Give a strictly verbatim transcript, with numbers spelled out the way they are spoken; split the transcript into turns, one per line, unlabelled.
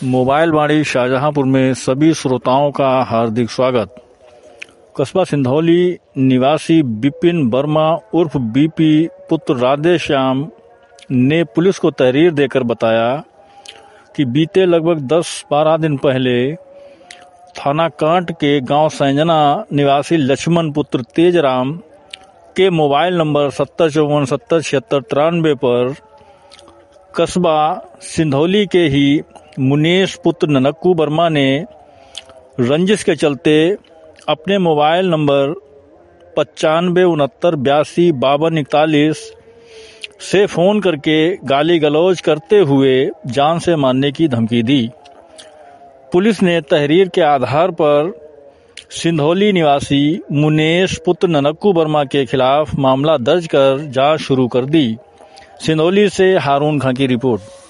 Mobile वाणी शाहजहांपुर में सभी श्रोताओं का हार्दिक स्वागत। कस्बा सिंधौली निवासी विपिन वर्मा उर्फ बीपी पुत्र राधेश्याम ने पुलिस को तहरीर देकर बताया कि बीते लगभग दस बारह दिन पहले थाना कांट के गांव सैंजना निवासी लक्ष्मण पुत्र तेजराम के मोबाइल नंबर सत्तर चौवन सत्तर छिहत्तर तिरानवे पर कस्बा सिंधौली के ही मुनेश पुत्र ननक्कू वर्मा ने रंजिश के चलते अपने मोबाइल नंबर पचानवे उनहत्तर बयासी बावन इकतालीस से फोन करके गाली गलौज करते हुए जान से मारने की धमकी दी। पुलिस ने तहरीर के आधार पर सिंधौली निवासी मुनेश पुत्र ननक्कू वर्मा के खिलाफ मामला दर्ज कर जांच शुरू कर दी। सिंधौली से हारून खां की रिपोर्ट।